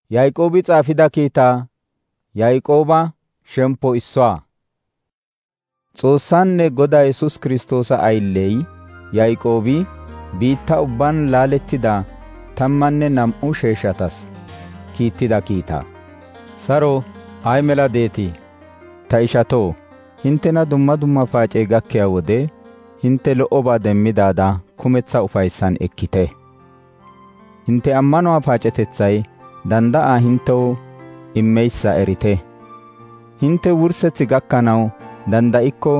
Yaaqoobi xaafida kiitaa Yaaqooba shemppo issuwaa. Xoossaanne Godaa Yesus Kiristoosa aylley Yaaqoobi biitta ubban laalettida 12 sheeshatas kiittida kiitaa. Saro ay mela deetii? Ta ishatoo, hintena dumma dumma paacey gakkiya wode hinte lo'obaa demmidaada kumetsa ufayssan ekkite. Hinte ammanuwaa paacetethay danda'aa hintew immeyssa erite. Hinte wurssethi gakkanaw danda'ikko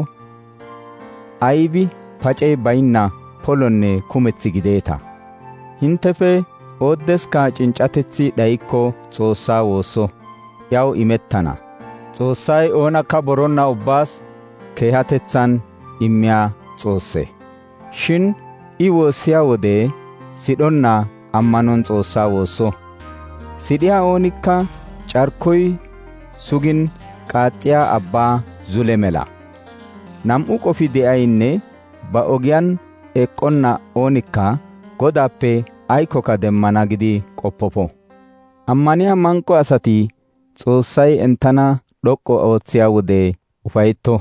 aybi pacey baynna polonne kumethi gideeta. Hintefe ooddeska cinccatethi dhayikko Xoossaa woosso, yaw imettana. Xoossay oonakka boronna ubbaas keehatethan immiyaa Xoosse. Shin I woossiya wode sidhonna ammanon Xoossaa woosso. Sidhiyaa oonikka carkoy sugin qaaxxiyaa abbaa zule mela. Nam'u qofi de'aynne ba ogiyan eqqonna oonikka Godaappe aykkoka demmana gidi qoppofo. Ammaniyaa manqo asati Xoossay entana dhoqqu oothiya wode ufayetto.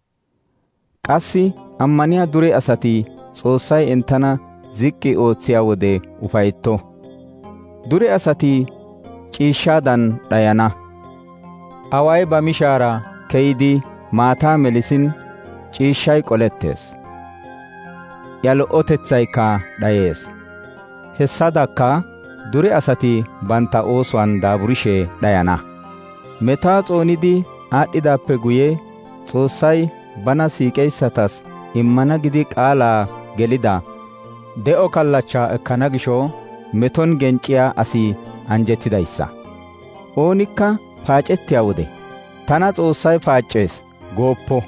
Qassi ammaniyaa dure asati Xoossay entana ziqqi oothiya wode ufayetto. Dure asati ciishshaadan dhayana. Away ba mishaara keyidi maataa melisin ciishshay qolettees. Ya lo'otethayka dhayees. Hessadakka dure asati banta oosuwan daaburishe dhayana. Metaa xoonidi aadhdhidaappe guye Xoossay bana siiqeyssatas immana gidi qaalaa gelida de'o kallachchaa ekkana gisho meton genciyaa asi anjettidayssa. Oonikka paacettiya wode tana Xoossay paaccees gooppo.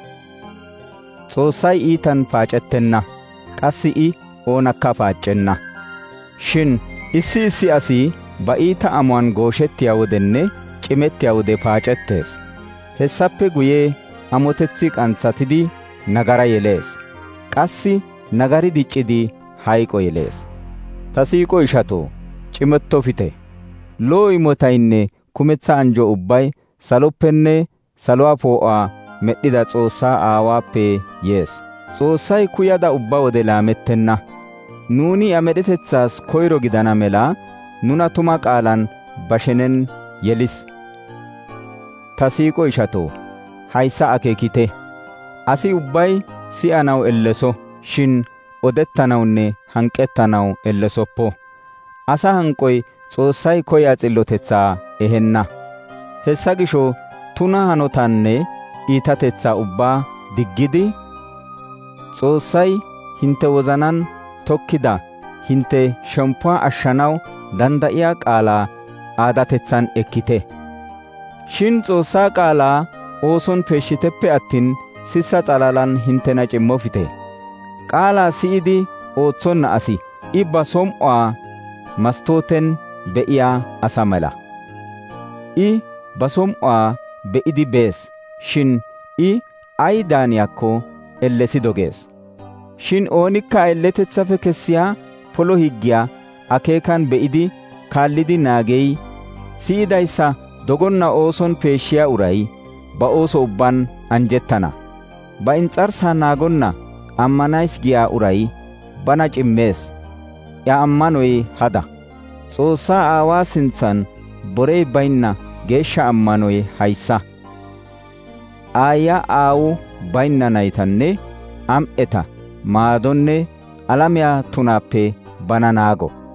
Xoossay iitan paacettenna, qassi I oonakka paaccenna. Shin issi asi ba iita amuwan gooshettiya wodenne cimettiya wode paacettees. Hessappe guye amotethi qanthatidi nagara yelees. Qassi nagari diccidi hayqo yelees. Ta siiqo ishatoo, cimettofite. Lo'o imotaynne kumetsa anjo ubbay saloppenne saluwaa poo'uwaa medhida Xoossaa Aawaappe yees. Xoossay kuyada ubba wode laamettenna. Nuuni iya medhetetsaas koyro gidana mela nuna tuma qaalan ba shenen yelis. Ta siiqo ishatoo, hayssa akeekite. Asi ubbay si'anaw elleso, shin odettanawunne hanqettanaw ellesoppo. Asa hanqoy Xoossay koyaa xillotetsaa ehenna. Hessa gisho tuna hanotaanne iitatetsaa ubbaa diggidi Xoossay hinte wozanan tokkida hinte shemppuwaa ashshanaw danda'iyaa qaalaa aadatethan ekkite. Shin Xoossaa qaalaa ooson peeshshiteppe attin sissa xalalan hintena cimmofite. Qaalaa si'idi ooththonna asi I ba som''uwaa mastooten be'iyaa asa mala. I ba som''uwaa be'idi bees, shin I ay daaniyaakko ellesi dogees. Shin oonikka aylletetsafe kessiyaa polo higgiyaa akeekan be'idi kaallidi naagey si'idayssa dogonna ooson peeshshiyaa uray ba ooso ubban anjettana. Ba inxarsaa naagonna ammanays giyaa uray bana cimmees. Ya ammanoy hada. Xoossaa Aawaa sintsan borey baynna geeshsha ammanoy hayssa. Aayya aawu baynna naytanne am''eta maadonne alamiyaa tunaappe bana naago.